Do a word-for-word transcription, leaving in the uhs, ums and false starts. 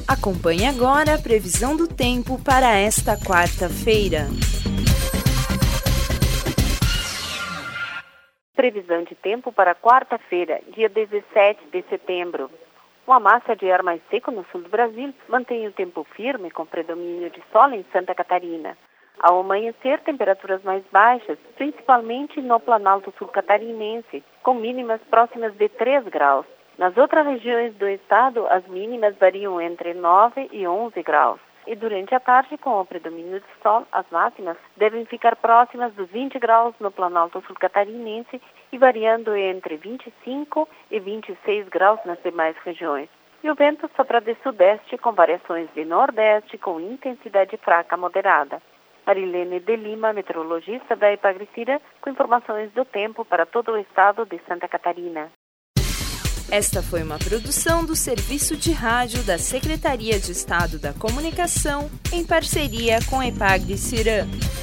Acompanhe agora a previsão do tempo para esta quarta-feira. Previsão de tempo para quarta-feira, dia dezessete de setembro. Uma massa de ar mais seco no sul do Brasil mantém o tempo firme com predomínio de sol em Santa Catarina. Ao amanhecer, temperaturas mais baixas, principalmente no Planalto Sul Catarinense, com mínimas próximas de três graus. Nas outras regiões do estado, as mínimas variam entre nove e onze graus. E durante a tarde, com o predomínio de sol, as máximas devem ficar próximas dos vinte graus no Planalto Sul Catarinense e variando entre vinte e cinco e vinte e seis graus nas demais regiões. E o vento sopra de sudeste com variações de nordeste com intensidade fraca a moderada. Marilene de Lima, meteorologista da Epagri-Cira, com informações do tempo para todo o estado de Santa Catarina. Esta foi uma produção do Serviço de Rádio da Secretaria de Estado da Comunicação, em parceria com a Epagri-Cira.